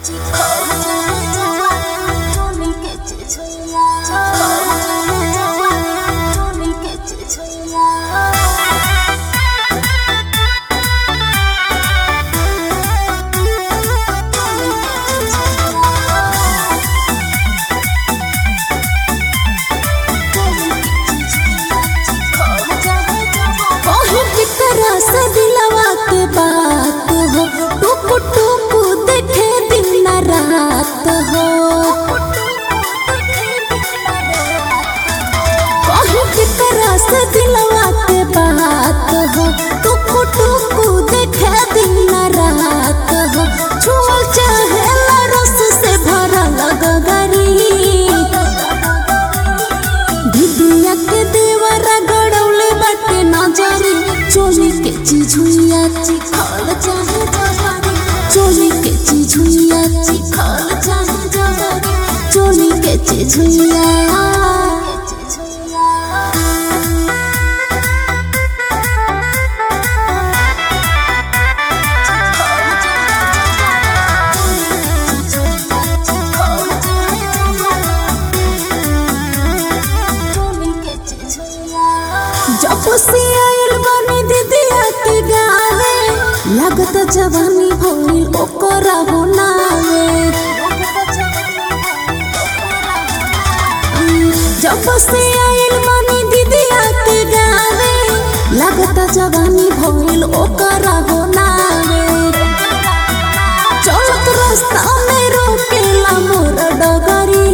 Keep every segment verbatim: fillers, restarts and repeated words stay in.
दिलवा के बात हो टुक टुक देखे दिन रात हो कहूँ कि तरस दिलवा के बात हो टुक टुक देखे दिन रात हो छुअल चाहे रस से भरल गगरी दुनिया के देवरा गड़ौले बाटे नजरी चोली के चीज हुइया चिखल चाहे जवानी चोली के चीज हुइया चिखल चाहे जवानी चोली के चीज हुइया जब से आयल बनी दीदिया के गावे लगत जवानी भइल ओकरा होनावे जब से आयल बनी दीदिया के गावे लगत जवानी भइल ओकरा होनावे चलत रास्ता में रोकेला मोर डगरी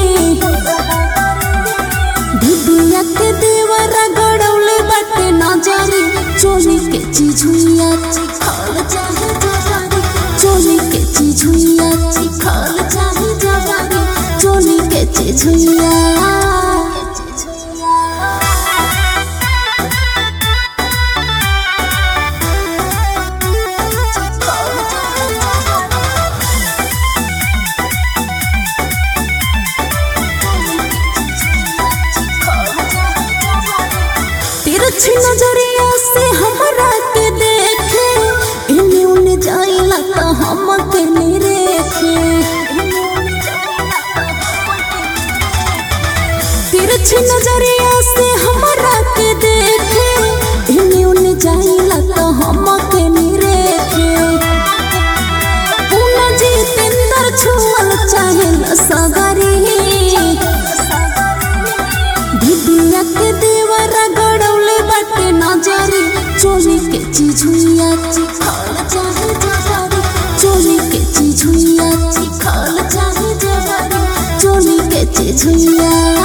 दीदिया के देवरा गड़ौले बाटे नजरी चोली के चीज हुइया चिखल चाहे जवानी चोली के चीज हुइया चिखल चाहे जवानी चोली के चीज हुइया तिरछी नजरिया से हमरा के देखे इन्हें उन्हें जाइला तो हम के निरेखे तिरछी नजरिया से हमरा के देखे इन्हें उन्हें जाइला तो हम के निरेखे पुना जितेंद्र छुअल चाहे सगरी दीदिया के देवरा गड़ौले बाटे नजरी चोली के चीज हुइया चिखल चाहे जवानी चोली के चीज हुइया चिखल चाहे जवानी चोली के चीज हुइया।